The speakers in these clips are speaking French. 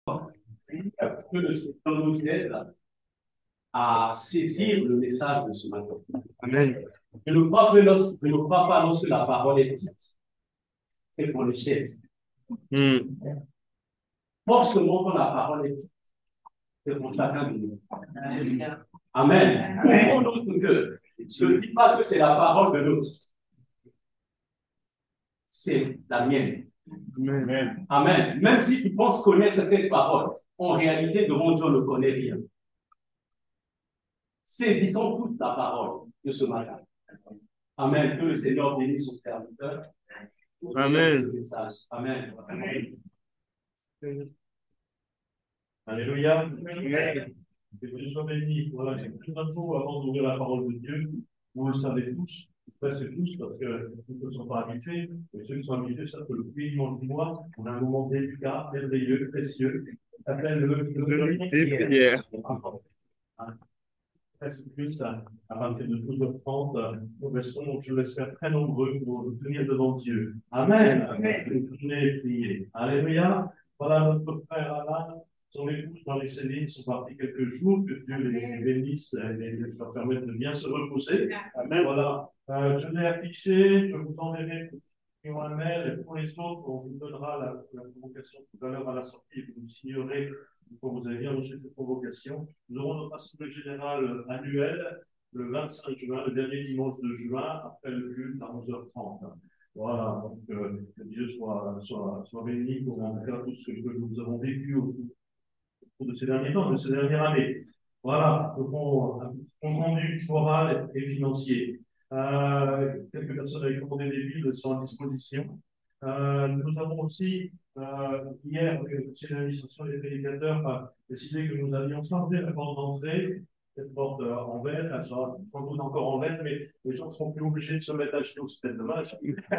Que le Seigneur nous aide à saisir le message de ce matin. Amen. Je ne crois pas lorsque la parole est dite, c'est pour les chaises. Forcément, quand la parole est dite, c'est pour chacun de nous. Amen. Ouvrons notre cœur. Je ne dis pas que c'est la parole de l'autre. C'est la mienne. Amen. Amen. Même si tu penses connaître cette parole, en réalité, devant Dieu, on ne connaît rien. Saisissons toute la parole de ce matin. Amen. Que le Seigneur bénisse son serviteur. Amen. Amen. Alléluia. Que Dieu soit béni. Voilà, quelques infos avant d'ouvrir la parole de Dieu. Vous le savez tous, presque tous, parce que nous ne sommes pas habitués. Mais ceux qui sont habitués savent que le premier dimanche du mois, on a un moment délicat, merveilleux, précieux, appelle le Des prières. Presque plus à partir de 12h30, nous restons, je l'espère, très nombreux pour nous tenir devant Dieu. Amen. Prier. Alléluia. Voilà notre frère Alain. Son épouse dans les Céline sont partis quelques jours, que Dieu les bénisse et les soit permettre de bien se reposer. Amen. Voilà. Je l'ai affiché, je vous enverrai un mail et pour les autres, on vous donnera la convocation tout à l'heure à la sortie, vous signerez quand vous avez bien reçu cette convocation. Nous aurons notre assemblée générale annuelle le 25 juin, le dernier dimanche de juin, après le culte à 11h30. Voilà, donc que Dieu soit béni pour en faire tout ce que nous avons vécu au cours de ces derniers temps, de ces dernières années. Voilà, nous avons un compte rendu moral et financier. Quelques personnes avec commandé des villes sont à disposition. Nous avons aussi, hier, le conseil d'administration des prédicateurs a décidé que nous allions changer la porte d'entrée. Cette porte en verre, elle sera sans doute encore en verre, mais les gens seront plus obligés de se mettre à genoux, c'est dommage.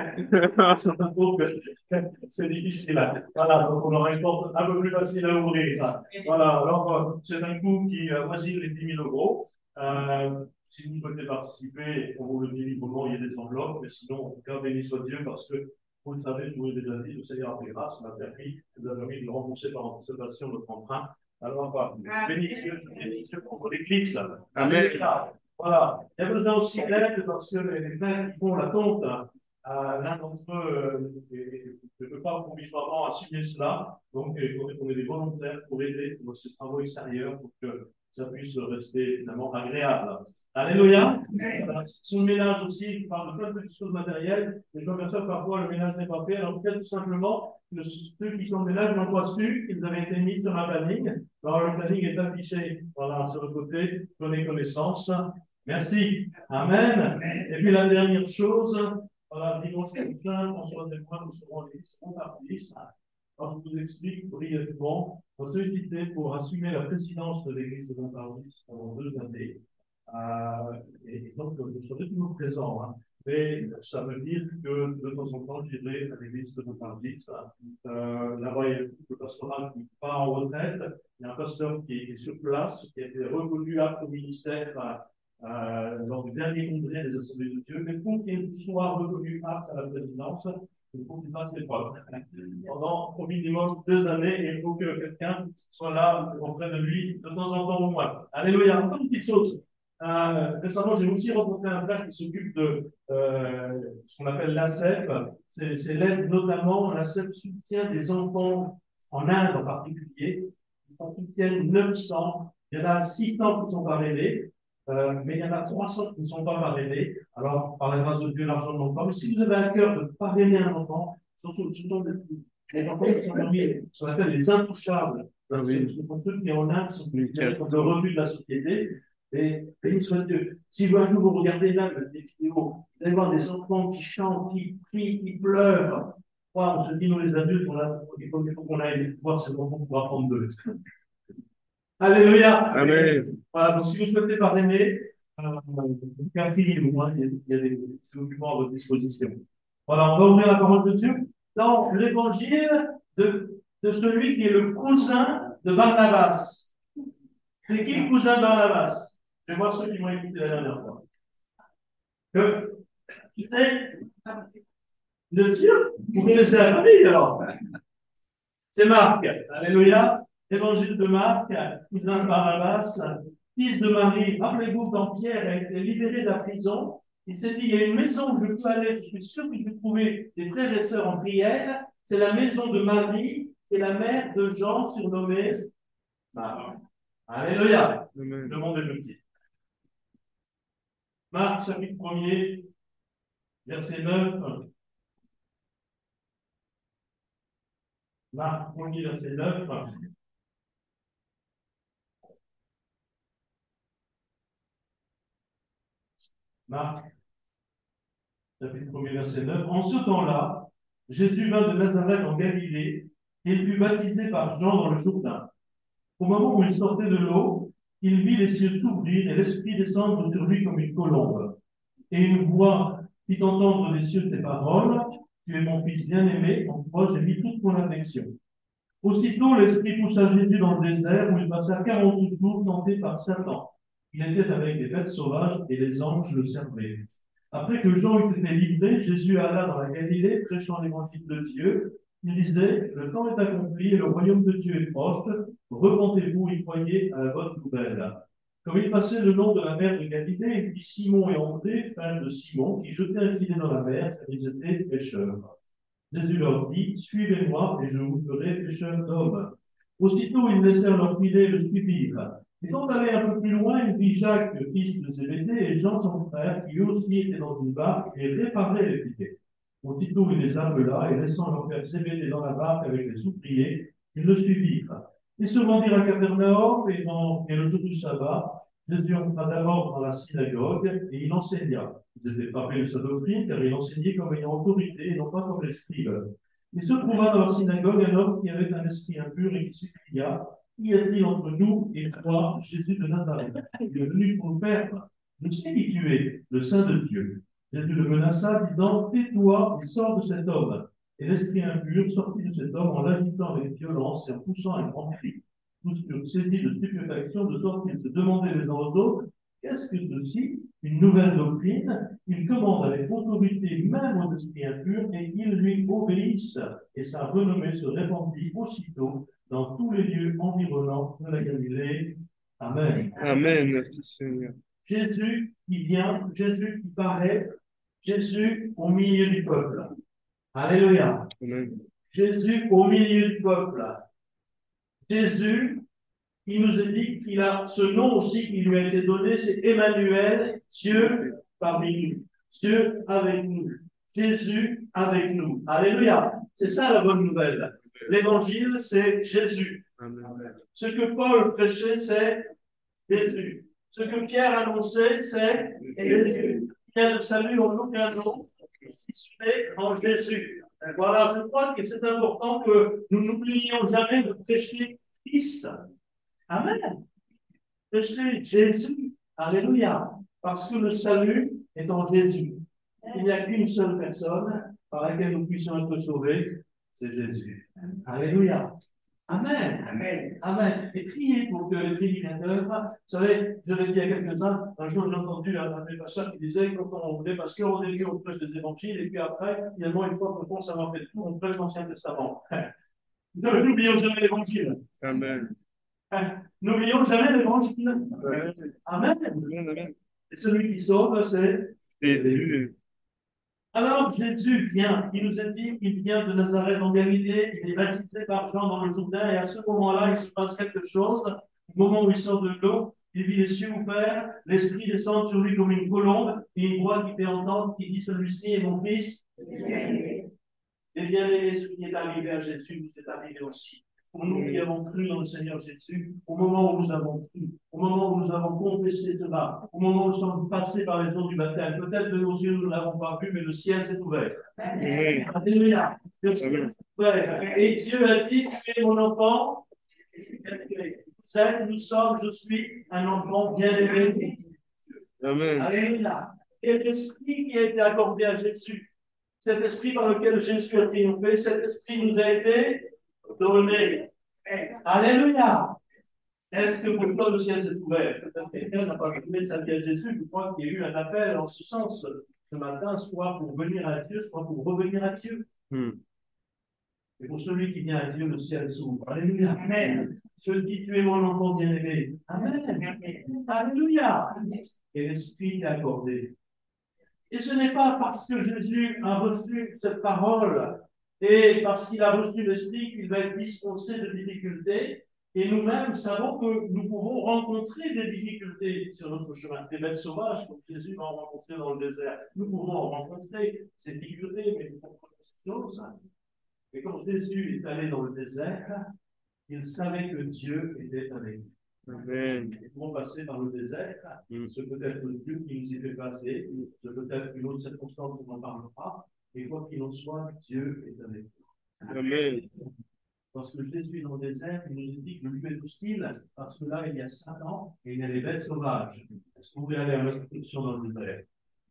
C'est difficile. Voilà, donc on aura une porte un peu plus facile à ouvrir. Voilà, alors c'est un coût qui avoisine les 10 000 euros. Si vous souhaitez participer, on vous le dit librement, il y a des enveloppes, mais sinon, en tout cas, béni soit Dieu, parce que vous le savez, je vous l'ai déjà dit, le Seigneur a fait grâce, m'a permis de rembourser par anticipation notre emprunt. Alors, béni Dieu pour l'église. Amen. Voilà. Il y a besoin aussi d'aide parce que les frères qui font la tonte, l'un d'entre eux ne peut pas provisoirement assumer cela. Donc, il faudrait qu'on ait des volontaires pour aider dans ces travaux extérieurs pour que ça puisse rester finalement agréable. Alléluia. Sur le ménage aussi, je parle de plein de petites choses matérielles, mais je m'aperçois que parfois le ménage n'est pas fait. Alors peut-être tout simplement que ceux qui sont au ménage n'ont pas su qu'ils avaient été mis sur un planning. Alors le planning est affiché voilà, sur le côté, prenez connaissance. Merci. Amen. Et puis la dernière chose, voilà, dimanche prochain, François et moi, nous serons les frontartistes. Alors, je vous explique brièvement. On s'est invité pour assumer la présidence de l'église de Montparnasse pendant 2 années. Et donc, je serai toujours présent. Hein. Mais ça veut dire que de temps en temps, j'irai à l'église de Montparnasse. Là-bas, il y a le pastoral qui part en retraite. Il y a un pasteur qui est sur place, qui a été reconnu apte au ministère lors du dernier congrès des Assemblées de Dieu. Mais pour qu'il soit reconnu apte à la présidence, il faut qu'il fasse les preuves. Pendant au minimum 2 années, et il faut que quelqu'un soit là auprès de lui de temps en temps au moins. Alléluia. Encore une petite chose. Récemment, j'ai aussi rencontré un frère qui s'occupe de ce qu'on appelle l'ACEP. C'est l'aide notamment, l'ACEP soutient des enfants en Inde en particulier. Ils en soutiennent 900. Il y en a 600 qui sont parrainés. Mais il y en a 300 qui ne sont pas parrainés. Alors, par la grâce de Dieu, l'argent ne manque pas. Mais si vous avez à cœur de parrainer un enfant, surtout les enfants qui sont parmi ce qu'on appelle les intouchables, parce que ce sont ceux qui en Inde sont le revenu de la société. Et béni soit Dieu. Si un jour vous regardez là des vidéos, vous allez voir des enfants qui chantent, qui crient, qui pleurent. On se dit, nous les adultes, il faut qu'on aille voir ces enfants pour apprendre d'eux. Alléluia. Amen. Voilà, donc si vous souhaitez parrainer, aucun prix, au moins, il y a des documents à votre disposition. Voilà, on va ouvrir la parole de Dieu dans l'évangile de celui qui est le cousin de Barnabas. C'est qui le cousin de Barnabas? Je vais voir ceux qui m'ont écouté la dernière fois. Qui c'est? Bien sûr, vous connaissez la famille alors. C'est Marc. Alléluia. Évangile de Marc, il d'un Barnabas, fils de Marie. Rappelez-vous, quand Pierre a été libéré de la prison, il s'est dit, il y a une maison où je peux aller, je suis sûr que je vais trouver des frères et sœurs en prière. C'est la maison de Marie et la mère de Jean, surnommé Marc. Alléluia. Amen. Le monde est petit. Marc, chapitre 1er, verset 9. Marc 1er, verset 9. Marc, chapitre 1er, verset 9. En ce temps-là, Jésus vint de Nazareth en Galilée et il fut baptisé par Jean dans le Jourdain. Au moment où il sortait de l'eau, il vit les cieux s'ouvrir et l'Esprit descendre sur lui comme une colombe. Et une voix fit entendre des cieux ces paroles: Tu es mon fils bien-aimé, en toi j'ai mis toute mon affection. Aussitôt, l'Esprit poussa Jésus dans le désert où il passa 40 jours tenté par Satan. Il était avec des bêtes sauvages et les anges le servaient. Après que Jean eut été livré, Jésus alla dans la Galilée, prêchant l'évangile de Dieu. Il disait: Le temps est accompli et le royaume de Dieu est proche. Repentez-vous et croyez à la bonne nouvelle. Comme il passait le long de la mer de Galilée, il vit Simon et André, frères de Simon, qui jetaient un filet dans la mer, car ils étaient pêcheurs. Jésus leur dit: Suivez-moi et je vous ferai pêcheurs d'hommes. Aussitôt, ils laissèrent leur filet et le suivirent. Étant allé un peu plus loin, il vit Jacques, fils de Zébédée, et Jean, son frère, qui eux aussi étaient dans une barque et réparaient les filets. Aussitôt, il les appela et laissant leur père Zébédée dans la barque avec les ouvriers, ils le suivirent. Ils se rendirent à Capernaum et le jour du sabbat, Jésus entra d'abord dans la synagogue et il enseigna. Ils étaient frappés de sa doctrine, car il enseignait comme ayant autorité et non pas comme les scribes. Il se trouva dans la synagogue un homme qui avait un esprit impur et qui s'écria: Qu'y a-t-il entre nous et toi, Jésus de Nazareth? Il est venu pour nous perdre. Je sais qui tu es, le Saint de Dieu. Jésus le menaça, disant: Tais-toi et sors de cet homme. Et l'esprit impur sortit de cet homme en l'agitant avec violence et en poussant un grand cri. Tous furent saisis de stupéfaction, de sorte qu'ils se demandaient les uns aux autres: Qu'est-ce que ceci? Une nouvelle doctrine? Il commande avec autorité même aux esprits impurs et ils lui obéissent. Et sa renommée se répandit aussitôt dans tous les lieux environnants de la Galilée. Amen. Amen. Merci Seigneur. Jésus qui vient, Jésus qui paraît, Jésus au milieu du peuple. Alléluia. Amen. Jésus au milieu du peuple. Jésus, il nous a dit qu'il a ce nom aussi qui lui a été donné, c'est Emmanuel, Dieu parmi nous. Dieu avec nous. Jésus avec nous. Alléluia. C'est ça la bonne nouvelle. L'évangile, c'est Jésus. Amen. Ce que Paul prêchait, c'est Jésus. Ce que Pierre annonçait, c'est Jésus. Il y a le salut en aucun autre, si ce n'est en Jésus. Voilà, je crois que c'est important que nous n'oublions jamais de prêcher Christ. Amen. Prêcher Jésus. Alléluia. Parce que le salut est en Jésus. Il n'y a qu'une seule personne par laquelle nous puissions être sauvés, c'est Jésus. Alléluia. Amen. Amen. Amen. Et priez pour que les prédicateurs, vous savez, je l'ai dit à quelques-uns, un jour j'ai entendu un pasteur qui disait quand on voulait, parce qu'au début on prêche des évangiles, et puis après, finalement, une fois qu'on pense avoir fait le tour, on prêche l'Ancien Testament. N'oublions jamais l'évangile. Amen. N'oublions jamais l'évangile. Amen. Amen. Amen. Et celui qui sauve, c'est Jésus. Alors Jésus vient, il nous a dit qu'il vient de Nazareth en Galilée, il est baptisé par Jean dans le Jourdain, et à ce moment-là, il se passe quelque chose. Au moment où il sort de l'eau, il vit les cieux ouverts, l'Esprit descend sur lui comme une colombe, et une voix qui fait entendre, qui dit: Celui-ci est mon fils. Et bien aimé, ce qui est arrivé à Jésus, vous est arrivé aussi. Pour nous qui avons cru dans le Seigneur Jésus, au moment où nous avons cru, au moment où nous avons confessé cela, au moment où nous sommes passés par les eaux du baptême, peut-être de nos yeux nous ne l'avons pas vu, mais le ciel s'est ouvert. Amen. Alléluia. Le ciel s'est ouvert. Et Dieu a dit: Tu es mon enfant. Nous sommes, je suis un enfant bien-aimé. Amen. Alléluia. Et l'esprit qui a été accordé à Jésus, cet esprit par lequel Jésus a triomphé, cet esprit nous a été donné. Alléluia. Est-ce que pour toi le ciel s'est ouvert? Peut-être quelqu'un n'a pas trouvé sa vie à Jésus. Je crois qu'il y a eu un appel en ce sens ce matin, soit pour venir à Dieu, soit pour revenir à Dieu. Et pour celui qui vient à Dieu, le ciel s'ouvre. Alléluia. Amen. Je dis, tu es mon enfant bien-aimé. Amen. Alléluia. Et l'Esprit t'est accordé. Et ce n'est pas parce que Jésus a reçu cette parole et parce qu'il a reçu l'Esprit qu'il va être dispensé de difficultés. Et nous-mêmes savons que nous pouvons rencontrer des difficultés sur notre chemin. Des bêtes sauvages, comme Jésus va en rencontrer dans le désert. Nous pouvons en rencontrer ces difficultés, mais nous avons chose. Et quand Jésus est allé dans le désert, il savait que Dieu était avec lui. Amen. Nous pouvons passer dans le désert, ce peut être Dieu qui nous y fait passer, ce peut être une autre circonstance qu'on n'en parle pas, et quoi qu'il en soit, Dieu est avec nous. Amen. Lorsque Jésus est dans le désert, il nous dit que le lieu est hostile, parce que là, il y a Satan et il y a les bêtes sauvages. Est-ce que vous pouvez aller à l'instruction dans le désert?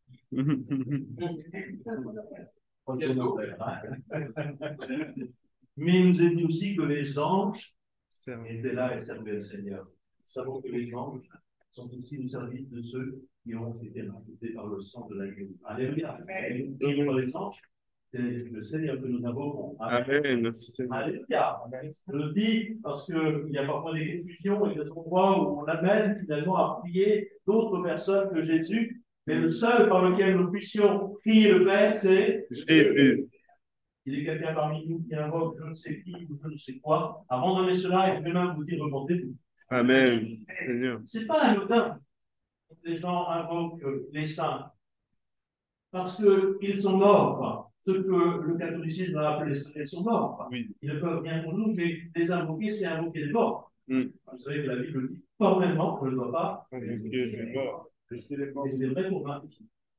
Mais il nous est dit aussi que les anges étaient là et servaient le Seigneur. Nous savons que les anges sont aussi au service de ceux qui ont été rachetés par le sang de l'agneau. Alléluia. Et pour les anges, c'est le Seigneur que nous avons. Amen. Alléluia. Je le dis parce qu'il y a parfois des confusions et des endroits où on amène finalement à prier d'autres personnes que Jésus, mais le seul par lequel nous puissions prier le Père, c'est Jésus. Il y a quelqu'un parmi nous qui invoque je ne sais qui ou je ne sais quoi. Avant de donner cela, il peut même vous dire repentez-vous. Amen. Seigneur. C'est pas anodin. Les gens invoquent les saints parce qu'ils sont morts. Ce que le catholicisme a appelé les saints, ils sont morts. Oui. Ils ne peuvent rien pour nous, mais les invoquer, c'est invoquer des morts. Mm. Vous savez que la Bible dit formellement qu'on ne doit pas. Et c'est Et c'est vrai pour moi.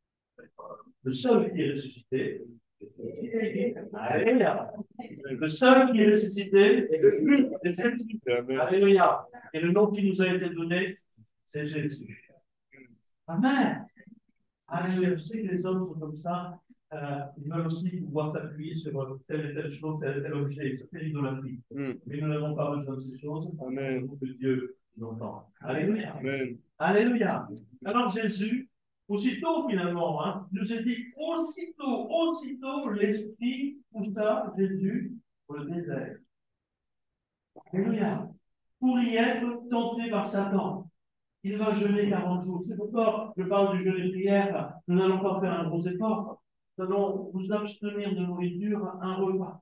Le seul qui est ressuscité, Alléluia. Le seul qui est ressuscité, c'est Jésus. Amen. Alléluia. Et le nom qui nous a été donné, c'est Jésus. Amen. Alléluia. Je sais que les hommes sont comme ça. Ils veulent aussi pouvoir s'appuyer sur telle et telle chose, tel et tel objet. C'est l'idolâtrie. Mais nous n'avons pas besoin de ces choses. Amen. Que Dieu nous entende. Alléluia. Amen. Alléluia. Alors Jésus, aussitôt finalement, nous a dit aussitôt l'Esprit poussa Jésus pour le désert. Alléluia. Pour y être tenté par Satan. Il va jeûner 40 jours. C'est pourquoi je parle du jeûne et prière. Nous n'allons pas faire un gros effort. Nous allons nous abstenir de nourriture un repas.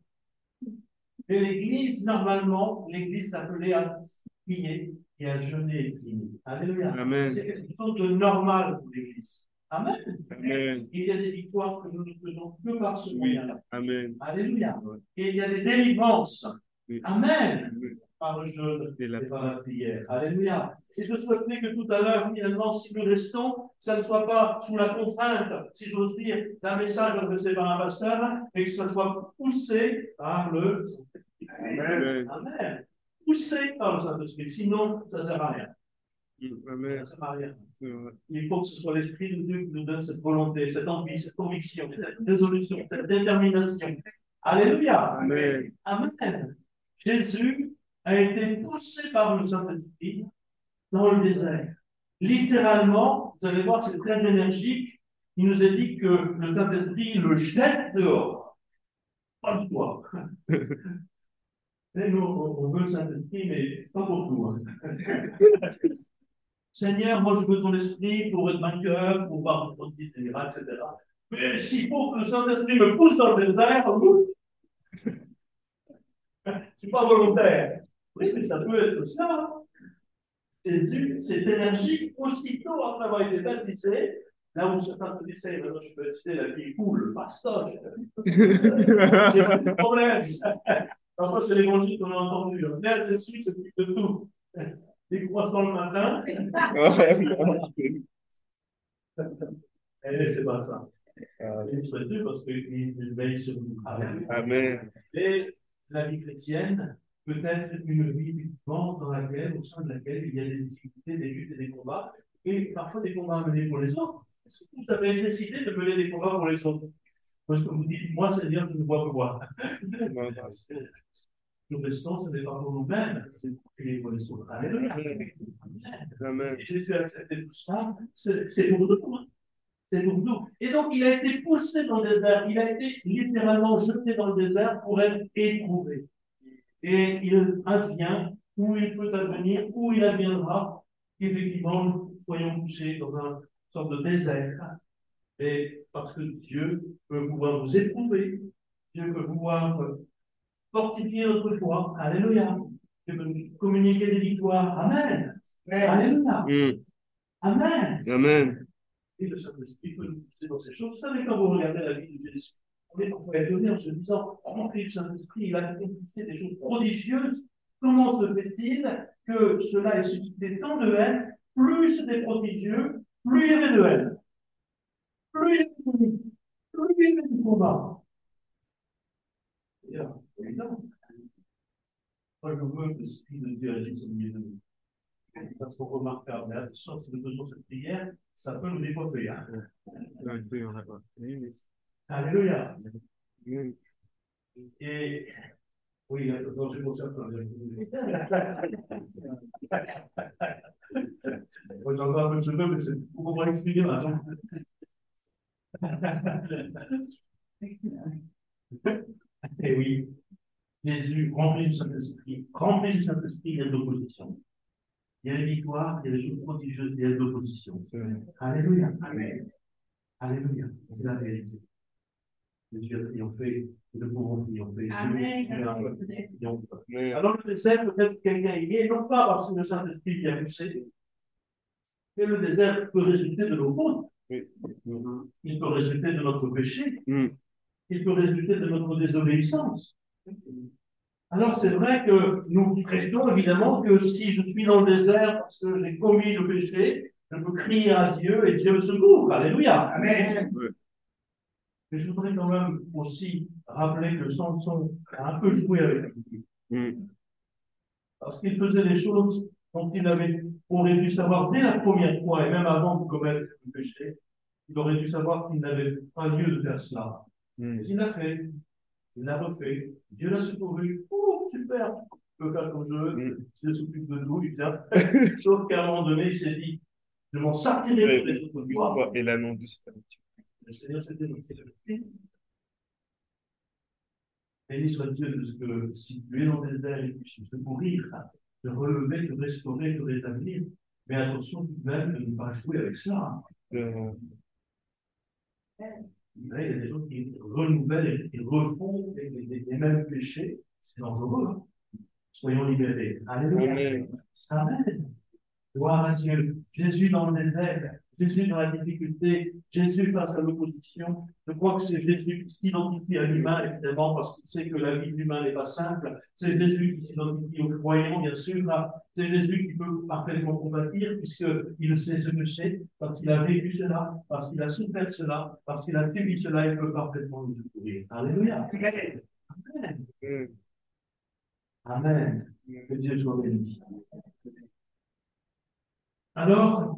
Et l'Église, normalement, l'Église est appelée à prier et à jeûner et prier. Alléluia. Amen. C'est quelque chose de normal pour l'Église. Amen. Amen. Il y a des victoires que nous ne faisons que par ce moyen-là. Amen. Alléluia. Et il y a des délivrances. Oui. Amen. Amen. Par le jeûne Et et la par la prière. Alléluia. Et je souhaiterais que tout à l'heure, finalement, si nous restons, ça ne soit pas sous la contrainte, si j'ose dire, d'un message adressé par un pasteur, mais que ça soit poussé par le Saint-Esprit. Amen. Amen. Poussé par le Saint-Esprit. Sinon, ça ne sert à rien. Amen. Ça ne sert à rien. C'est vrai. Il faut que ce soit l'Esprit de Dieu qui nous donne cette volonté, cette envie, cette conviction, cette résolution, cette détermination. Alléluia. Amen. Amen. Jésus a été poussé par le Saint-Esprit dans le désert. Littéralement, vous allez voir, c'est très énergique. Il nous a dit que le Saint-Esprit le jette dehors. Pas de toi. Et nous, on veut le Saint-Esprit, mais pas pour tout. Seigneur, moi je veux ton esprit pour être vainqueur, pour voir ton titre, etc. Mais s'il faut que le Saint-Esprit me pousse dans le désert, je ne suis pas volontaire. Oui, mais ça peut être ça. Jésus, cette énergie, aussitôt après avoir été baptisé, là où certains se disent, maintenant je suis baptisé, la vie coule, le fastoche. J'ai pas de problème. Parfois, c'est l'évangile qu'on a entendu. Là, Jésus s'occupe de tout. Des croissants le matin. Et c'est pas ça. Il serait Dieu parce qu'il veille sur nous. Amen. Et la vie chrétienne peut être une vie vivante dans laquelle, au sein de laquelle il y a des difficultés, des luttes et des combats, et parfois des combats menés pour les autres. Est-ce que vous avez décidé de mener des combats pour les autres? Parce que vous dites, moi, Seigneur, je ne vois que moi. Nous restons, ce n'est pas pour nous-mêmes, c'est pour prier pour les autres. Alléluia. Amen. Et Jésus a accepté tout ça, c'est pour nous. C'est pour nous. Et donc, il a été poussé dans le désert. Il a été littéralement jeté dans le désert pour être éprouvé. Et il advient où il peut advenir, où il adviendra, qu'effectivement, nous soyons poussés dans une sorte de désert. Et parce que Dieu peut pouvoir nous éprouver, Dieu peut pouvoir fortifier notre foi. Alléluia. Dieu peut nous communiquer des victoires. Amen. Alléluia. Amen. Amen. Et le Saint-Esprit peut nous pousser dans ces choses. Vous savez, quand vous regardez la vie de Jésus, on est parfois étonné en se disant, rempli du Saint-Esprit, il a accompli des choses prodigieuses. Comment se fait-il que cela ait suscité tant de haine? Plus c'était prodigieux, plus il y avait de haine. Plus il y avait de combat. C'est évident. Moi, je veux que l'Esprit de Dieu agisse au milieu de nous. Ça, c'est remarquable. Mais attention, si nous faisons cette prière, ça peut nous décoiffer. Hein? Alléluia. Et oui, dans une autre j'ai encore un peu de cheveux, mais c'est pour pouvoir expliquer maintenant. Et oui, Jésus, rempli du Saint-Esprit, il y a de l'opposition. Il y a des victoires, il y a des choses prodigieuses, il y a de l'opposition. Alléluia. Amen. Alléluia. C'est la vérité. Dieu a triomphé, et nous pouvons triompher. Amen. Alors le désert, peut-être quelqu'un y est, non pas parce que le Saint-Esprit vient pousser, mais le désert peut résulter de nos fautes. Il peut résulter de notre péché. Il peut résulter de notre désobéissance. Alors c'est vrai que nous prêchons évidemment que si je suis dans le désert parce que j'ai commis le péché, je peux crier à Dieu et Dieu me secourt. Alléluia. Amen. Mais je voudrais quand même aussi rappeler que Samson a un peu joué avec lui. Parce qu'il faisait des choses dont aurait dû savoir dès la première fois, et même avant de commettre le péché, il aurait dû savoir qu'il n'avait pas lieu de faire cela. Mais il l'a fait, il l'a refait, Dieu l'a secouru. Oh, super, je peux faire comme je veux, Dieu s'occupe de tout, bien. Sauf qu'à un moment donné, il s'est dit, je m'en sortirai pour les autres fois. Et l'annonce du salut. Le Seigneur s'était moqué de lui. Béni soit Dieu de ce que si tu es dans le désert et que tu peux mourir, de relever, de restaurer, de rétablir. Mais attention tout de même de ne pas jouer avec cela. Il y a des gens qui renouvellent et qui refont les mêmes péchés. C'est dangereux. Hein? Soyons libérés. Alléluia. Amen. Gloire à Dieu. Jésus dans le désert, Jésus dans la difficulté, Jésus face à l'opposition. Je crois que c'est Jésus qui s'identifie à l'humain, évidemment, parce qu'il sait que la vie de l'humain n'est pas simple. C'est Jésus qui s'identifie aux croyants, bien sûr. C'est Jésus qui peut parfaitement compatir, puisqu'il sait ce que c'est, parce qu'il a vécu cela, parce qu'il a souffert cela, parce qu'il a subi cela, il peut parfaitement nous secourir. Alléluia. Amen. Amen. Que Dieu soit béni. Alors,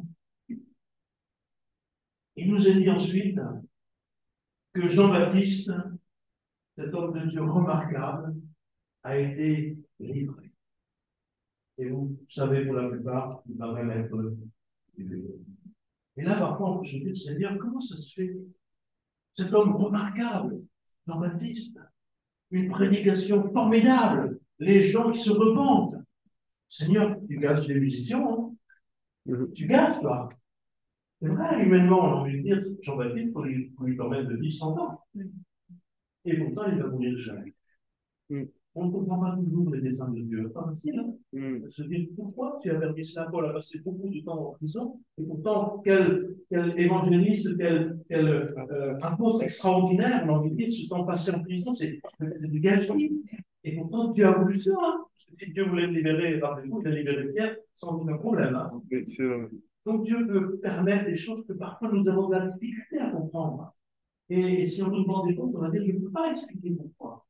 il nous est dit ensuite que Jean-Baptiste, cet homme de Dieu remarquable, a été livré. Et vous savez pour la plupart, il va même être livré. Et là, parfois, on peut se dire, Seigneur, comment ça se fait? Cet homme remarquable, Jean-Baptiste, une prédication formidable, les gens qui se repentent. Seigneur, tu gâches les musiciens, hein? Tu gâches, toi. C'est vrai, humainement, on a envie de dire, Jean-Baptiste, pour lui permettre de vivre 100 ans. Et pourtant, il va mourir jamais. On ne comprend pas toujours les desseins de Dieu. Pas facile, hein? Se dire, pourquoi tu as permis cela? Paul a passé beaucoup de temps en prison, et pourtant, quel évangéliste, quel apôtre extraordinaire, on a envie de dire, ce temps passé en prison, c'est du gâchis. Et pourtant, Dieu a voulu cela. Hein? Parce que si Dieu voulait le libérer, rappelez-vous, il a libéré Pierre sans aucun problème. Hein? Donc Dieu peut permettre des choses que parfois nous avons de la difficulté à comprendre. Et si on nous demande des comptes, on va dire, je ne peux pas expliquer pourquoi.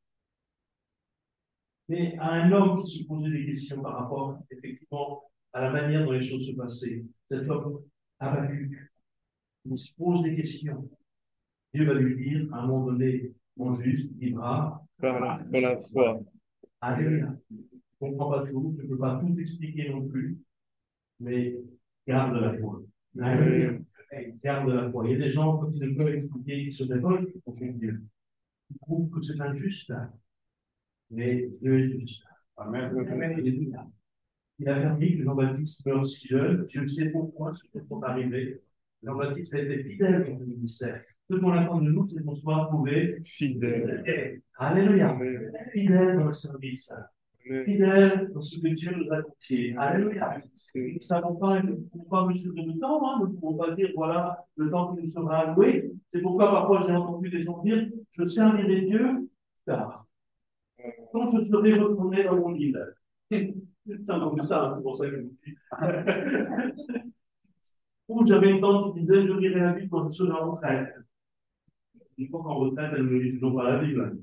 Mais à un homme qui se posait des questions par rapport, effectivement, à la manière dont les choses se passaient, cet homme abattu, il se pose des questions. Dieu va lui dire, à un moment donné, mon juste vivra par la foi. Alléluia. Je ne comprends pas tout, je ne peux pas tout expliquer non plus, mais garde la foi. Alléluia. Garde la foi. Il y a des gens, quand ils ne peuvent expliquer, ils se révoltent contre Dieu. Ils trouvent que c'est injuste. Mais Dieu est juste. Amen. Alléluia. il a permis que Jean-Baptiste meure si jeune. Je ne sais pourquoi, c'est peut-être arrivé. Jean-Baptiste a été fidèle dans le ministère. Ce qu'on attend de nous, c'est qu'on soit trouvé Fidèle. Alléluia. Amen. Fidèle dans le service. Amen. Fidèle dans ce que Dieu nous a confié. Alléluia. Nous ne savons pas, nous ne pouvons pas mesurer le temps, hein. Nous ne pouvons pas dire, voilà, le temps qui nous sera alloué. C'est pourquoi parfois j'ai entendu des gens dire, je servirai Dieu tard. Quand je serai retourné dans mon île. J'ai entendu ça, hein, c'est pour ça que je vous dis. Ou j'avais une tante qui disait, je lirai la Bible quand je serai en retraite. Une fois qu'en retraite, elle ne lit toujours pas la Bible.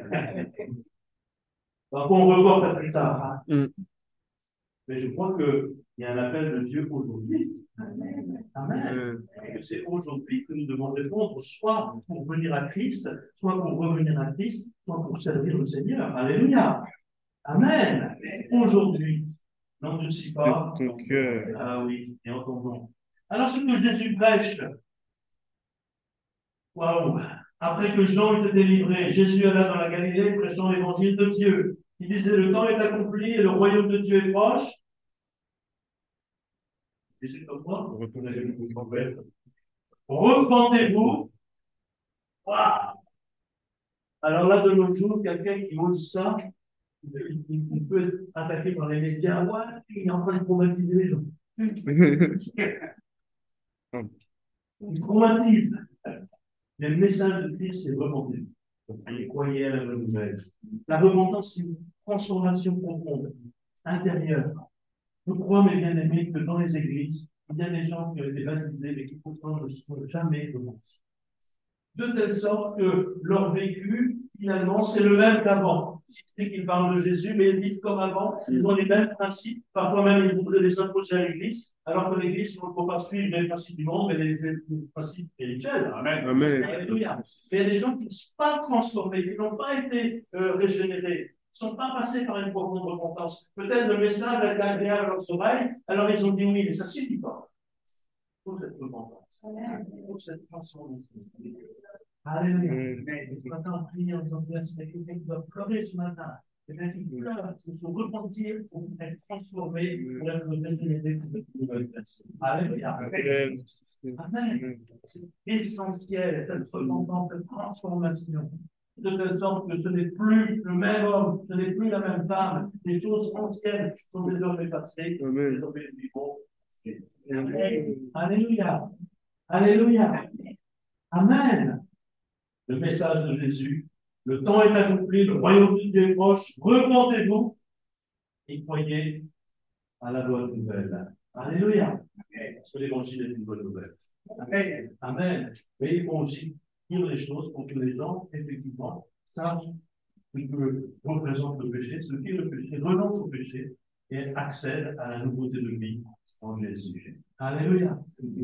Parfois, on reporte à plus tard. Hein. Mais je crois qu'il y a un appel de Dieu aujourd'hui. Amen. Amen. Et c'est aujourd'hui que nous devons répondre, soit pour venir à Christ, soit pour revenir à Christ, soit pour servir le Seigneur. Alléluia. Amen. Aujourd'hui, n'endurcis pas ton cœur. Ah oui, et entendons. Alors, ce que Jésus prêche, waouh, après que Jean ait été délivré, Jésus alla dans la Galilée prêchant l'évangile de Dieu. Il disait, le temps est accompli et le royaume de Dieu est proche. Et c'est comme moi, repentez-vous. Waouh. Alors là, de nos jours, quelqu'un qui ose ça, il peut être attaqué par les médias. Ouais, il est en train de traumatiser les gens. Il traumatise. Mais le message de Christ, c'est repentez. Et croyez à la bonne nouvelle. La repentance, c'est une transformation profonde, intérieure. Je crois, mes bien-aimés, que dans les églises, il y a des gens qui ont été baptisés mais qui pourtant ne se sont jamais repentis. De telle sorte que leur vécu, finalement, c'est le même qu'avant. C'est qu'ils parlent de Jésus, mais ils vivent comme avant. Ils ont les mêmes principes. Parfois même, ils voudraient les imposer à l'Église, alors que l'Église ne peut pas suivre les principes du monde, mais les principes spirituels. Amen. Amen. Alléluia. Mais il y a des gens qui ne sont pas transformés, qui n'ont pas été régénérés, qui ne sont pas passés par une profonde repentance. Peut-être le message a été agréable à leurs oreilles, alors ils ont dit oui, mais ça ne suffit pas. Il faut cette repentance. Il faut cette transformation. Alléluia. Ce matin, on prie en disant, c'est quelqu'un qui doit pleurer ce matin. Quelqu'un qui pleure, il faut se repentir, il faut être transformé pour être régénéré pour cette nouvelle personne. Alléluia. Amen. C'est essentiel, cette repentance, cette transformation. De telle sorte que ce n'est plus le même homme, ce n'est plus la même femme. Les choses anciennes sont désormais passées, désormais vivons. Alléluia. Alléluia. Amen. Le message de Jésus, le temps est accompli, le royaume de Dieu est proche, repentez-vous et croyez à la bonne nouvelle. Alléluia. Parce que l'évangile est une bonne nouvelle. Amen. Amen. Mais il faut aussi dire les choses pour que les gens, effectivement, sachent ce que représente le péché, ce qu'est le péché, renoncent au péché et accèdent à la nouveauté de vie en Jésus. Alléluia.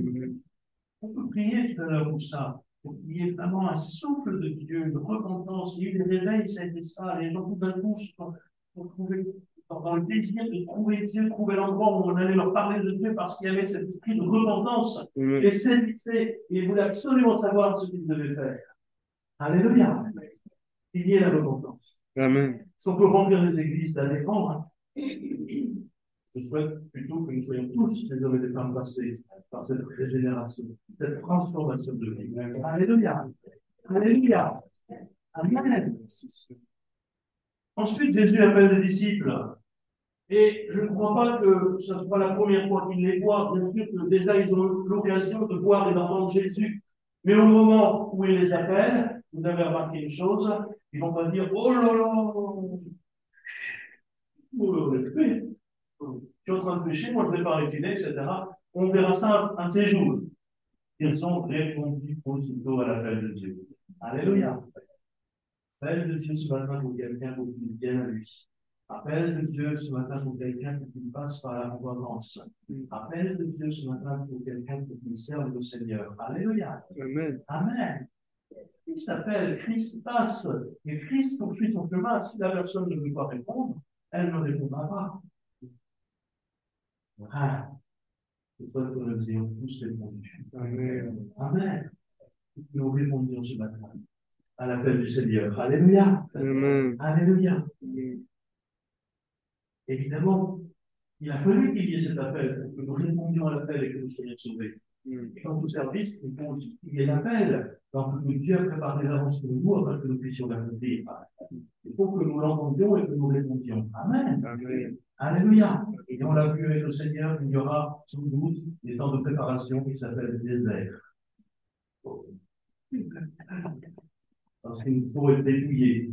On peut prier tout à l'heure pour ça. Il y a vraiment un souffle de Dieu, une repentance. Il y a eu des réveils, ça a été ça. Les gens tout d'un coup sont trouvés dans le désir de trouver Dieu, trouver l'endroit où on allait leur parler de Dieu parce qu'il y avait cet esprit de repentance. Et c'est, il voulait absolument savoir ce qu'il devait faire. Alléluia. Il y ait la repentance. Amen. Si on peut remplir les églises, la défendre, hein. Je souhaite plutôt que nous soyons tous les hommes et les femmes passés par cette régénération, cette transformation de vie. Alléluia. Alléluia. Amen. Ensuite, Jésus appelle les disciples. Et je ne crois pas que ce soit la première fois qu'ils les voient. Bien sûr que déjà, ils ont eu l'occasion de voir et d'entendre Jésus. Mais au moment où il les appelle, vous avez remarqué une chose, ils ne vont pas dire « Oh là là, je suis en train de pécher, moi je vais pas les filets, etc. » On verra ça un de ces jours. Ils ont répondu aussitôt à l'appel de Dieu. Alléluia. Appel de Dieu ce matin pour quelqu'un pour qu'il vienne à lui. Appel de Dieu ce matin pour quelqu'un qui passe par la repentance. Appel de Dieu ce matin pour quelqu'un qui serve le Seigneur. Alléluia. Amen. Amen. Christ appelle, Christ passe, et Christ poursuit son chemin. Si la personne ne veut pas répondre, elle ne répondra pas. Voilà. C'est pour que nous ayons tous répondu. Amen. Amen. Nous répondions ce matin à l'appel du Seigneur. Alléluia. Amen. Alléluia. Évidemment, Il a fallu qu'il y ait cet appel pour que nous répondions à l'appel et que nous soyons sauvés. Et quant au service, il faut aussi qu'il y ait l'appel, donc que Dieu a préparé l'avance pour nous afin que nous puissions l'accomplir. Il faut que nous l'entendions et que nous répondions. Amen. Amen. Alléluia. Et on l'a vu avec le Seigneur, il y aura sans doute des temps de préparation qui s'appellent désert. Parce qu'il faut être dépouillé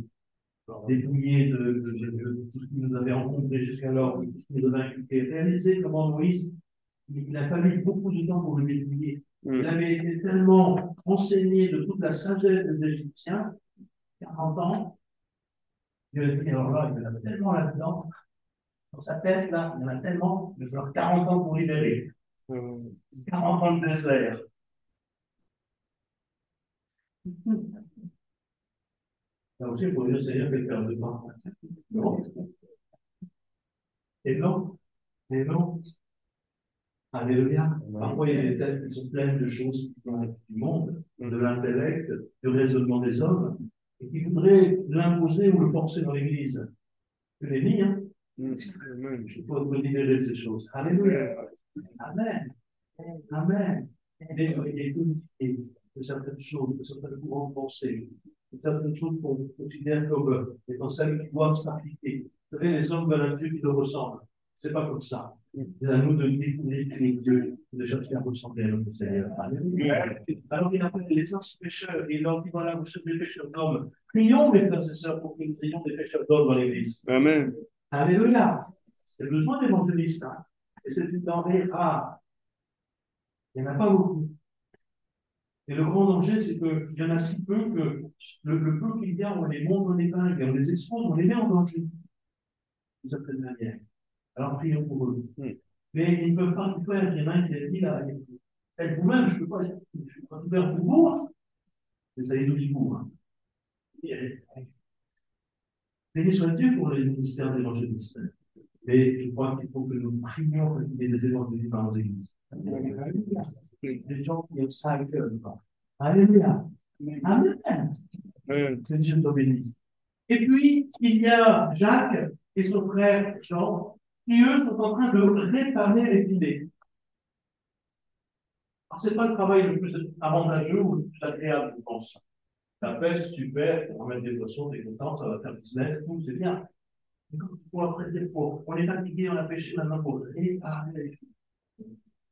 de tout ce qui nous avait rencontré jusqu'alors, de tout ce qui nous avait inculqué. Réalisez comment Moïse, il a fallu beaucoup de temps pour le dépouiller. Il avait été tellement enseigné de toute la sagesse des Égyptiens, 40 ans, Dieu a dit, alors là, il y en a tellement là-dedans, dans sa tête, là, il y en a tellement, il va falloir 40 ans pour libérer. 40 ans de désert. Là aussi, pour Dieu, Seigneur, fait perdre de temps. Non. Et non. Et non. Alléluia. Parfois, il y a des têtes qui sont pleines de choses qui sont du monde, de l'intellect, du raisonnement des hommes, et qui voudraient l'imposer ou le forcer dans l'Église. Je l'ai dit, hein? Il faut être libéré de ces choses. Alléluia. Amen. Amen. Et de certaines choses, de certains courants de pensée, de certaines choses qu'on considère comme étant celles qui doivent s'appliquer. Vous savez, les hommes veulent un Dieu qui leur ressemble. C'est pas comme ça. C'est à nous de découvrir qui est Dieu, de chercher à ressembler à notre Seigneur. Alléluia. Alors il appelle les anciens pécheurs, et il leur dit voilà, vous serez des pécheurs d'hommes. Prions, mes frères et sœurs, pour que nous ayons des pécheurs d'hommes dans l'Église. Amen. Alléluia. Il y a besoin d'évangélistes, hein. Et c'est une denrée rare. Il n'y en a pas beaucoup. Et le grand danger, c'est qu'il y en a si peu que le peu qu'il y a, on les montre en épingle, on les expose, on les met en danger. De certaine manière. Alors prions pour eux. Mais ils ne peuvent pas tout faire. Il y en a un qui a dit là, vous-même, je ne peux pas tout faire pour vous. Mais ça y est, nous y vous. Béni soit Dieu pour les ministères d'évangélistes. Mais je crois qu'il faut que nous prions pour qu'il y ait des évangélistes dans nos églises. Des gens qui ont ça à cœur. Alléluia. Amen. Que Dieu te bénisse. Et puis, il y a Jacques et son frère Jean, qui eux sont en train de réparer les filets. Alors, ce n'est pas le travail le plus avantageux ou le plus agréable, je pense. La pêche, super, on va mettre des poissons, t'es content, ça va faire business, tout, c'est bien. Mais quand il faut après, on est fatigué, on a pêché, maintenant il faut réparer les filets.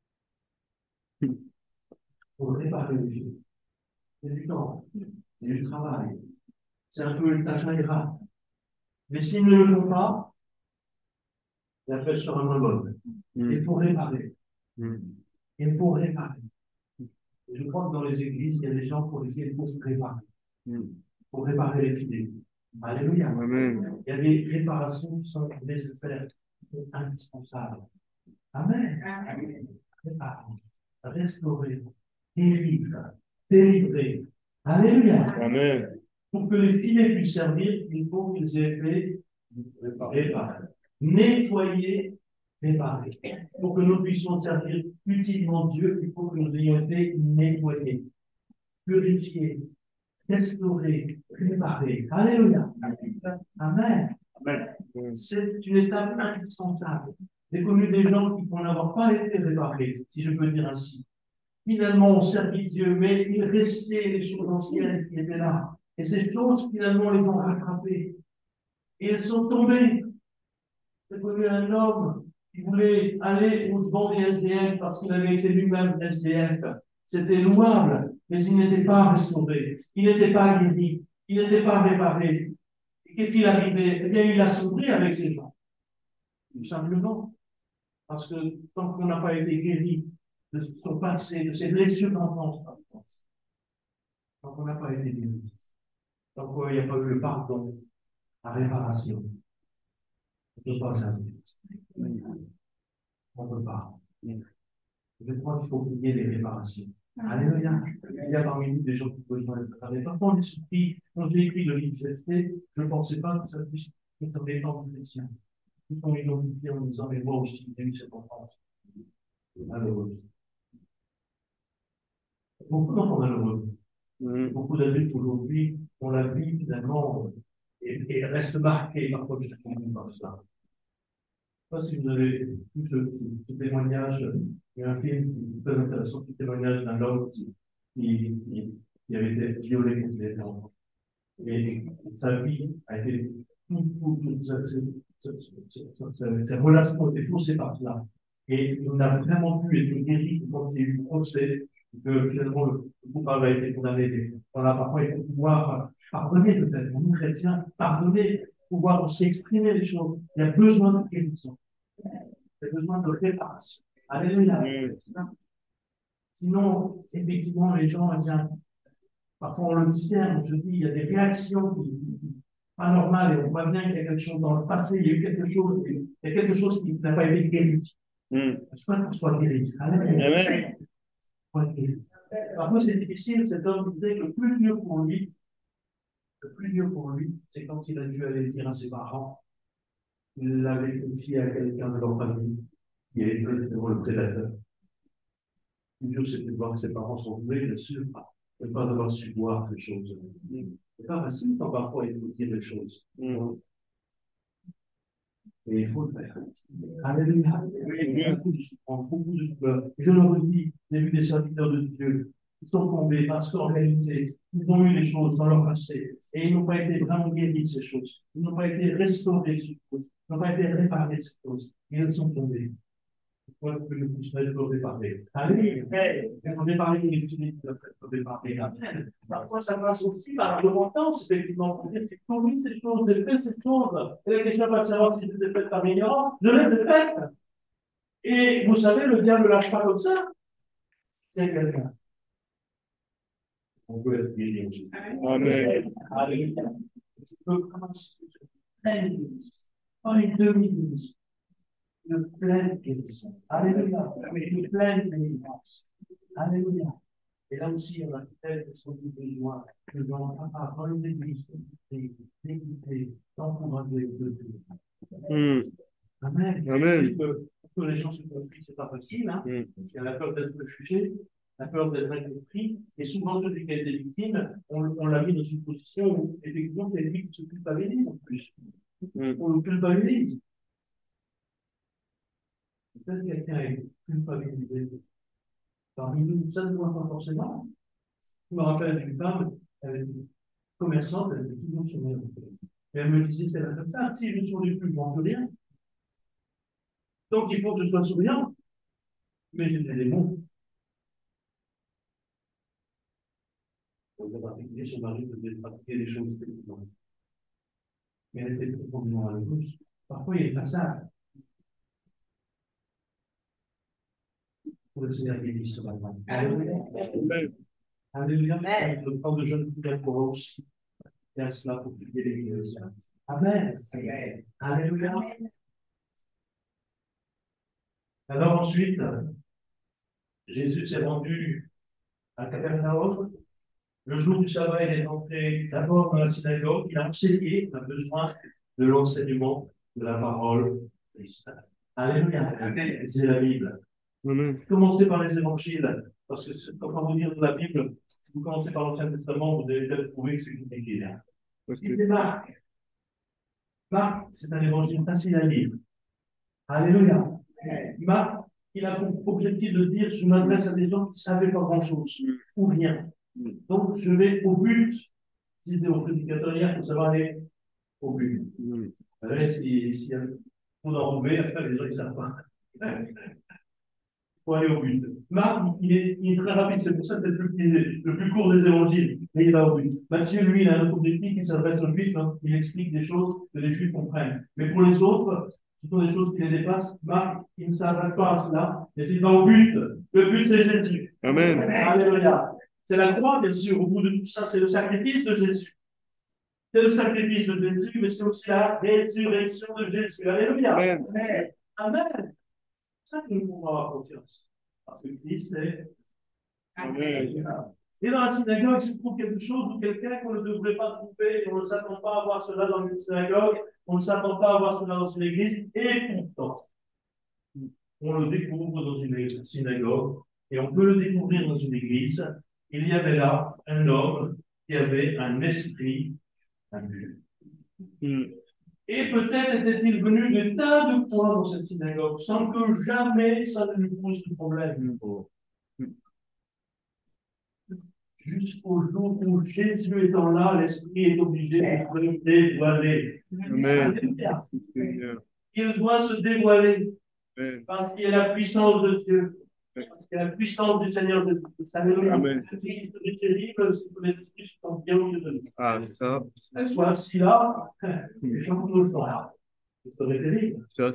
Il faut réparer les filets. C'est du temps, c'est du travail. C'est un peu une tâche ingrat. Mais s'ils ne le font pas, la pêche sera moins bonne. Il faut réparer. Il faut réparer. Et je crois que dans les églises, il y a des gens pour lesquels il faut réparer. Pour réparer les filets. Alléluia. Amen. Il y a des réparations qui sont nécessaires, qui sont indispensables. Amen. Réparer, restaurer, guérir, délivrer. Alléluia. Amen. Pour que les filets puissent servir, il faut qu'ils aient été réparés. Nettoyés, réparés. Pour que nous puissions servir utilement Dieu, il faut que nous ayons été nettoyés, purifiés, restaurés, réparés. Alléluia. Amen. C'est une étape indispensable. J'ai connu des gens qui, pour n'avoir pas été réparés, si je peux dire ainsi, finalement ont servi Dieu, mais il restait les choses anciennes qui étaient là. Et ces choses, finalement, les ont rattrapées. Et elles sont tombées. J'ai connu un homme qui voulait aller au-devant des SDF parce qu'il avait été lui-même SDF. C'était louable, mais il n'était pas restauré. Il n'était pas guéri. Il n'était pas réparé. Et qu'est-il arrivé? Eh bien, il a souffert avec ces gens. Tout simplement. Parce que tant qu'on n'a pas été guéri de son passé, de ses blessures d'enfance, tant qu'on n'a pas été guéri, tant qu'il n'y a pas eu le pardon, la réparation, on ne peut pas servir. On ne peut pas. Je crois qu'il faut qu'il y ait des réparations. Alléluia. Il y a parmi nous des gens qui ont besoin d'être réparés. Parfois, on est surpris. Quand j'ai écrit le livre GFT, je ne pensais pas que ça puisse être des temps chrétiens. Ils sont identifiés en disant, mais moi aussi, j'ai eu cette enfance. Malheureuse. Beaucoup d'enfants malheureux. Beaucoup d'adultes aujourd'hui ont la vie finalement et restent marqués parfois jusqu'à comme cela. sais pas si vous avez vu ce témoignage. Il y a un film qui est très intéressant, le témoignage d'un homme qui avait été violé quand il était enfant. Et sa vie a été ses relations ont été faussées par cela. Et il n'a vraiment pu être guéri quand il y a eu le procès, que finalement le coupable a été condamné. On a parfois été pouvoir pardonner peut-être, nous chrétiens, pardonner, pouvoir s'exprimer les choses. Il y a besoin de guérison. Il y a besoin de réparation. Alléluia. Sinon, effectivement, les gens, parfois on le discerne, je dis, il y a des réactions anormales et on voit bien qu'il y a quelque chose dans le passé, il y a eu quelque chose qui n'a pas été guéri. Je souhaite qu'on soit guéri. Amen. Parfois c'est difficile, cet homme disait que le plus dur pour lui, c'est quand il a dû aller dire à ses parents, il l'avait confié à quelqu'un de leur famille qui était le prédateur. Le plus dur, c'est de voir que ses parents sont tombés, bien sûr, mais pas d'avoir su voir ces choses. C'est pas facile quand parfois il faut dire des choses. Et il faut le faire. Alléluia. Il y a beaucoup de souffrance, beaucoup de douleur. Et je le redis, j'ai vu des serviteurs de Dieu qui sont tombés parce qu'en réalité, ils ont eu des choses dans leur passé et ils n'ont pas été vraiment guéris de ces choses. Ils n'ont pas été restaurés de ces choses. Ils n'ont pas été réparés de ces choses. Et ils sont tombés. Pourquoi que le plus de réparer? Allez, on est parlé d'une utilité de réparer. Parfois, ça passe aussi par la repentance, effectivement, pour dire que j'ai commis ces choses, j'ai fait ces choses. Et la question va de savoir si je les ai faites par ignorance. Je les ai faites. Et vous savez, le diable ne lâche pas comme ça. C'est quelqu'un. On peut être guéri aussi. Amen. Alléluia. Tu peux commencer pleine d'église. Pas une demi-église. Une pleine guérison. Alléluia. Une pleine délivrance. Alléluia. Et là aussi, on a peut-être son besoin que dans les églises, d'écouter, d'encourager de Dieu. Amen. Amen. Que les gens se confient, c'est pas facile, hein. Il y a la peur d'être jugé, la peur d'être incompris, et souvent, celui qui a été victime, on l'a mis dans une position où, effectivement, c'est lui qui se culpabilise en plus. On le culpabilise. Peut-être quelqu'un est culpabilisé. Parmi nous, ça ne voit pas forcément. Je me rappelle d'une femme, elle était commerçante, elle était toujours sur mes repas. Et elle me disait, c'est la ça, si je ne souris plus, je ne vends rien. Donc il faut que je sois souriant. Mais j'ai des démons. En particulier, son mari devait pratiquer des choses effectivement. Mais elle était profondément amoureuse. Parfois, il y a des passages. Pour le Seigneur qui ce matin. Alléluia. Alléluia. Le temps de jeûne pour aussi. Et à cela pour prier l'Église. Amen. Alléluia. Alors ensuite, Jésus s'est rendu à Capernaum. Le jour du sabbat, il est entré d'abord dans la synagogue. Il a enseigné, il a besoin de l'enseignement de la parole de Christ. Alléluia. C'est la Bible. Commencez par les évangiles, parce que quand vous lire la Bible, si vous commencez par l'Ancien Testament, vous allez peut-être trouver que c'est compliqué. C'est Marc. Marc, c'est un évangile facile à lire. Alléluia. Marc, il a pour objectif de dire, je m'adresse à des gens qui ne savaient pas grand-chose, ou rien. Donc, je vais au but. Si c'est au prédicateur hier, il faut savoir aller au but. Vous savez, s'il y a trop d'enrobés, après, les gens ne savent pas. Pour aller au but. Marc, il est très rapide, c'est pour ça que c'est le plus court des évangiles, mais il va au but. Matthieu, lui, il a un autre objectif, il s'adresse aux Juifs, hein, il explique des choses que les Juifs comprennent. Mais pour les autres, ce sont des choses qui les dépassent. Marc, il ne s'arrête pas à cela, mais il va au but. Le but, c'est Jésus. Amen. Alléluia. C'est la croix, bien sûr, au bout de tout ça, c'est le sacrifice de Jésus. C'est le sacrifice de Jésus, mais c'est aussi la résurrection de Jésus. Alléluia. Amen. Amen. C'est ça que nous pouvons avoir confiance. Parce que Christ est. Amen. Et dans la synagogue, il se trouve quelque chose ou quelqu'un qu'on ne devrait pas trouver, on ne s'attend pas à voir cela dans une synagogue, on ne s'attend pas à voir cela dans une église, et pourtant, on le découvre dans une synagogue, et on peut le découvrir dans une église. Il y avait là un homme qui avait un esprit impur. Et peut-être était-il venu des tas de fois dans cette synagogue, sans que jamais ça ne lui pose de problème. Jusqu'au jour où Jésus étant là, l'Esprit est obligé de se dévoiler. Amen. Alléluia. Seigneur. Il doit se dévoiler Amen. parce qu'il y a la puissance de Dieu, parce qu'il y a la puissance du Seigneur de Dieu. Alléluia. Amen. Ce qui serait terrible, c'est que les esprits sont bien au milieu de nous. Ah, ça, Elles soient assis là, et chantent tout le temps. Ce serait terrible. ça.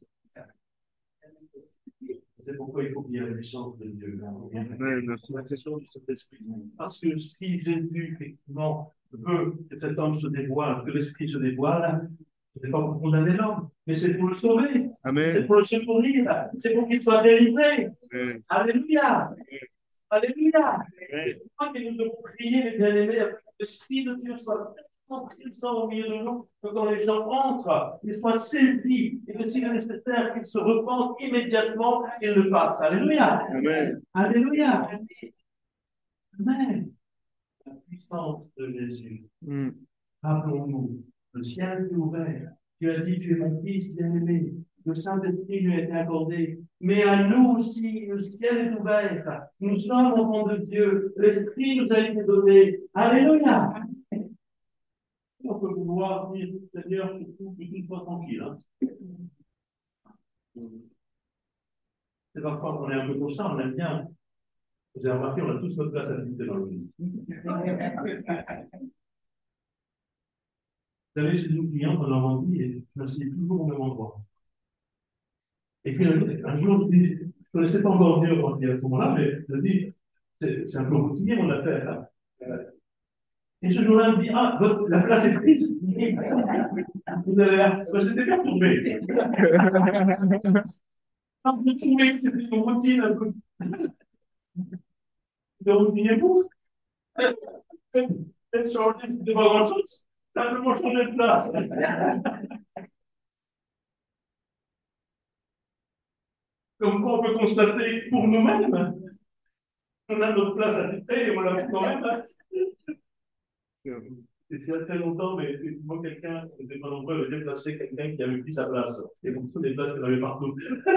C'est pourquoi il faut qu'il y ait la puissance de Dieu. Amen. La puissance du Saint-Esprit. Parce que si Jésus, effectivement, veut que cet homme se dévoile, que l'Esprit se dévoile, ce n'est pas pour condamner l'homme, mais c'est pour le sauver, c'est Amen. pour le secourir, c'est pour qu'il soit délivré. Amen. Alléluia! Alléluia! Amen. C'est pour ça que nous devons prier, les bien-aimés, afin que l'Esprit de Dieu soit tellement puissant au milieu de nous, que quand les gens entrent, ils soient saisis, et que s'il est nécessaire qu'ils se repentent immédiatement, qu'ils le fassent. Alléluia! Amen. Alléluia! Amen! La puissance de Jésus. Rappelons-nous, le ciel est ouvert. Tu as dit, tu es mon fils bien-aimé. Le Saint-Esprit lui a été accordé. Mais à nous aussi, le ciel est ouvert. Nous sommes enfants de Dieu. L'Esprit nous a été donné. Alléluia! On peut vouloir dire, Seigneur, que tout soit tranquille. Hein? C'est parfois qu'on est un peu comme ça, on aime bien. Vous avez remarqué, on a tous notre place à visiter dans l'église. Vous savez, chez nos clients, en Normandie, et je m'assieds toujours au même endroit. Et puis un jour, je ne connaissais pas encore Dieu quand il à ce moment-là, mais je me dis, c'est un peu routinier mon affaire. Hein. Et ce jour-là, il me dit, ah, la place est prise. Vous avez l'air, c'était bien tombé. Vous trouvez que c'était une routine un peu. De routinier-vous. Peut-être changer, c'était pas grand-chose. Simplement changer de place. Comme quoi on peut constater pour nous-mêmes, on a notre place à quitter et on l'a quand même. C'était il y a très longtemps, mais moi, quelqu'un, n'était pas nombreux, avait déplacé quelqu'un qui avait pris sa place. Et beaucoup des places qu'il avait partout.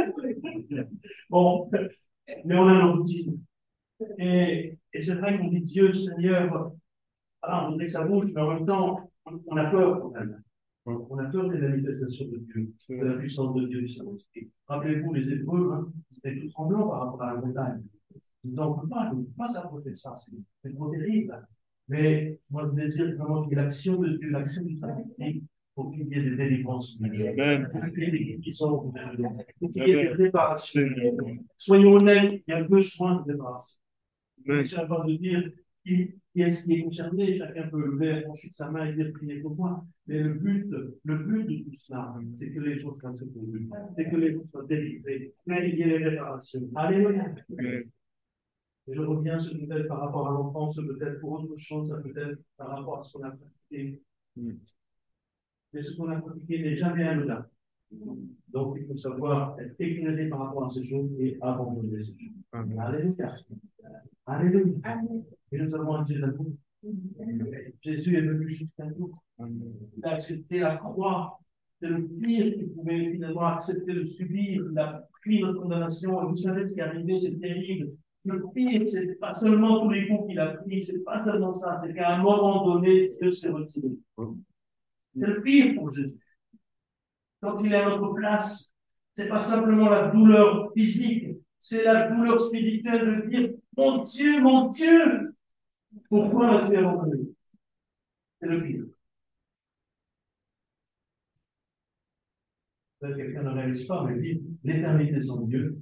Bon, mais on a nos routines. Et c'est vrai qu'on dit Dieu, Seigneur, on voudrait que ça bouge, mais en même temps, on a peur quand même. On a peur des manifestations de Dieu, de la puissance de Dieu du Saint-Esprit. Rappelez-vous, les Hébreux, hein, ils étaient tous semblants par rapport à la montagne. Ils disaient, on ne peut pas s'approcher de ça, c'est trop terrible. Mais moi, je voulais dire vraiment qu'il y ait l'action de Dieu, l'action du Saint-Esprit, pour qu'il y ait des délivrances, pour qu'il y ait des guérisons, pour qu'il y ait des réparations. Soyons honnêtes, il y a besoin de réparation. Je suis en train de dire, qui est-ce qui est concerné? Chacun peut lever ensuite sa main et dire priez pour moi. Mais le but de tout cela, c'est que les choses soient secourus, c'est que les choses soient délivrées, mais il y ait les réparations. Alléluia. Et je reviens sur peut-être par rapport à l'enfance, peut-être pour autre chose, ça peut être par rapport à ce qu'on a pratiqué. Mais ce qu'on a pratiqué n'est jamais anodin. Donc il faut savoir être éclairé par rapport à ces choses et abandonner ces choses. Alléluia. Alléluia. Et nous avons un Dieu d'amour. Jésus est venu jusqu'à nous. Il a accepté la croix. C'est le pire qu'il pouvait finalement accepter de subir. Il a pris notre condamnation. Et vous savez ce qui est arrivé, c'est terrible. Le pire, c'est pas seulement tous les coups qu'il a pris, c'est pas seulement ça, c'est qu'à un moment donné, Dieu s'est retiré. C'est le pire pour Jésus. Quand il est à notre place, c'est pas simplement la douleur physique, c'est la douleur spirituelle de dire, mon Dieu, pourquoi m'as-tu abandonné? C'est le pire. Peut-être quelqu'un ne réalise pas, mais dit, l'éternité sans Dieu,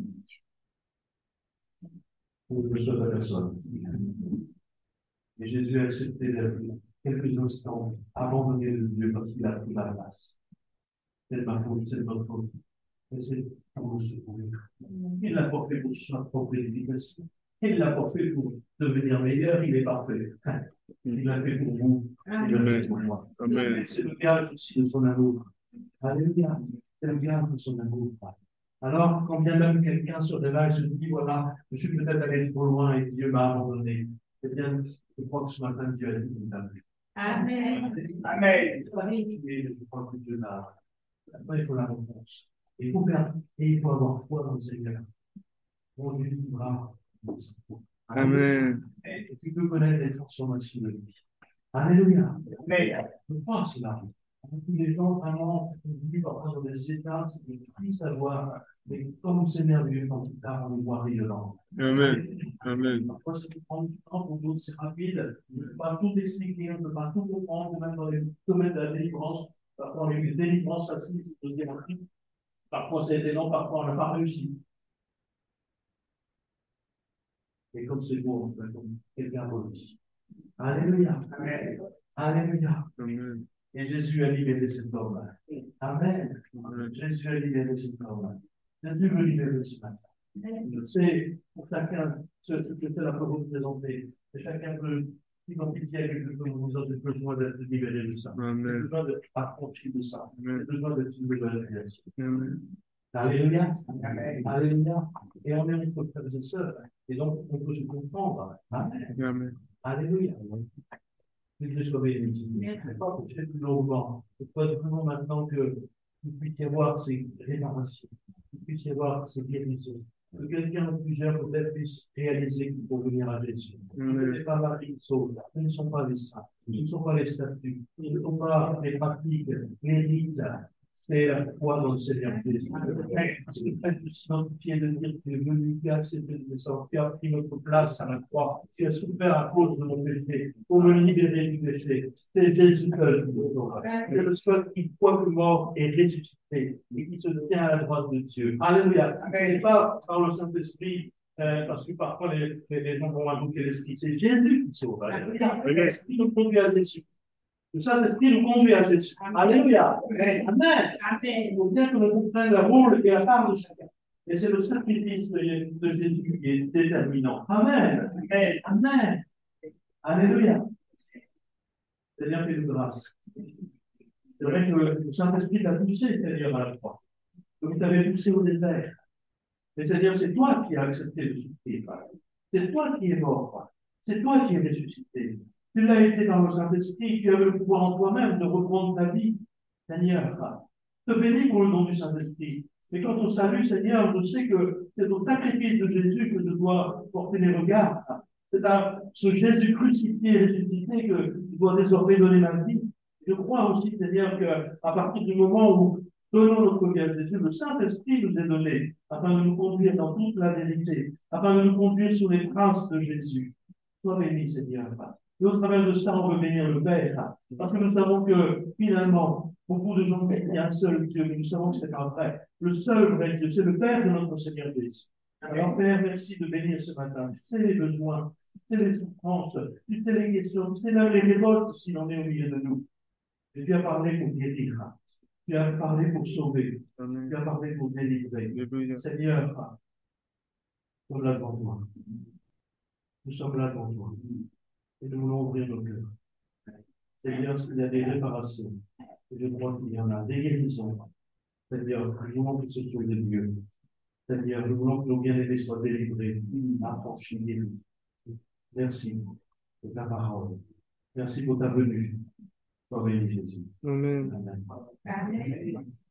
pour ne soit à personne. Et Jésus a accepté quelques instants, abandonné de Dieu parce qu'il a pris la place. C'est ma faute, c'est notre faute. Et c'est pour nous secourir. Il l'a pas fait pour sa propre édification. Il l'a pas fait pour devenir meilleur, il est parfait. Il l'a fait pour vous. Il l'a fait pour moi. C'est le gage aussi de son amour. Alléluia. C'est le gage de son amour. Alors, quand bien même quelqu'un se réveille et se dit, voilà, je suis peut-être allé trop loin et Dieu m'a abandonné, eh bien, je crois que ce matin, Dieu a dit, Amen. Amen. Je crois que Dieu l'a. Après, il faut la réponse. Il faut faire, et il faut avoir foi dans le Seigneur. Bon Dieu nous fera. Amen. Et tu peux connaître les transformations de vie. Alléluia. Amen. Je crois à cela. Les gens vraiment vivent parfois dans des états, c'est de plus savoir, mais comme c'est merveilleux quand plus tard on les voit rayonnants. Amen. Amen. Parfois, ça peut prendre du temps, pour d'autres, c'est rapide. On ne peut pas tout expliquer, on ne peut pas tout comprendre, même dans les domaines de la délivrance. Parfois, on a eu des délivrances faciles, c'est de dire un truc. Parfois, c'est étonnant, parfois, on n'a pas réussi. Et comme c'est beau, on fait comme quelqu'un d'autre. Alléluia. Amen. Alléluia. Amen. Et Jésus a libéré cet homme. Amen. Amen. Jésus a libéré cet homme. Jésus veut libérer ce matin. C'est pour chacun ce que cela peut représenter. Et chacun peut s'identifier à quelque chose où vous avez besoin d'être libéré de ça. Vous avez Amen. besoin d'être affranchi de ça. Vous avez Amen. besoin d'être libéré de la création. Amen. Alléluia. Alléluia. Et on est entre frères et sœurs. Et donc, on peut se comprendre. Amen. Amen. Alléluia. Que Dieu soit béni. C'est pas pour faire plus longtemps. C'est pas vraiment maintenant que vous puissiez voir ces rénovations, que vous puissiez voir ces guérisons, que quelqu'un ou plusieurs peut-être puisse réaliser qu'il faut venir à Jésus. Ce n'est pas la vie qui sauve. Ce ne sont pas les saints. Ce ne sont pas les statuts. Ce ne sont pas les pratiques, les rites. C'est la foi dans le Seigneur Jésus. Parce que le fait de s'identifier, de dire que venu qui a accepté de descendre, qui a pris notre place à la croix, qui a souffert à cause de nos péchés, pour me libérer du péché. C'est Jésus seul qui nous sauve. C'est le seul qui, quoique mort, est ressuscité et qui se tient à la droite de Dieu. Alléluia. Et pas par le Saint-Esprit, parce que parfois les gens vont invoquer l'Esprit. C'est Jésus qui sauve. Alléluia. L'Esprit nous conduit à Jésus. Le Saint-Esprit nous conduit à Jésus. Alléluia. Amen. Il faut bien que nous comprenions le rôle et la part de chacun. Et c'est le sacrifice de Jésus qui est déterminant. Amen. Amen. Alléluia. Seigneur, fais-nous grâce. C'est vrai que le Saint-Esprit t'a poussé, Seigneur, à la croix. Comme il t'avait poussé au désert. Mais Seigneur, c'est toi qui as accepté de souffrir. C'est toi qui es mort. C'est toi qui es ressuscité. Tu l'as été dans le Saint-Esprit, tu as le pouvoir en toi-même de reprendre ta vie. Seigneur, te bénis pour le nom du Saint-Esprit. Et quand on salue, Seigneur, je sais que c'est au sacrifice de Jésus que je dois porter mes regards. C'est à ce Jésus crucifié et ressuscité que je dois désormais donner ma vie. Je crois aussi, Seigneur, qu'à partir du moment où donnons notre vie à Jésus, le Saint-Esprit nous est donné afin de nous conduire dans toute la vérité, afin de nous conduire sur les traces de Jésus. Sois béni, Seigneur. Et au travers de ça, on veut bénir le Père, parce que nous savons que finalement, beaucoup de gens crient qu'il y a un seul Dieu, mais nous savons que c'est pas vrai. Le seul vrai Dieu, c'est le Père de notre Seigneur Jésus. Alors, Père, merci de bénir ce matin. Tu sais les besoins, tu sais les souffrances, tu sais les questions, tu sais même les révoltes s'il en est au milieu de nous. Et tu as parlé pour guérir, tu as parlé pour sauver, tu as parlé pour délivrer. Seigneur, nous sommes là devant toi. Nous sommes là devant toi. Et nous voulons ouvrir nos cœurs. Seigneur, s'il y a des réparations, et je crois qu'il y en a, des guérisons. Seigneur, nous voulons que ce soit de Dieu. Seigneur, nous voulons que nos bien-aimés soient délivrés, affranchis, guéris. Merci pour ta parole. Merci pour ta venue. Sois béni, Jésus. Amen. Amen. Amen.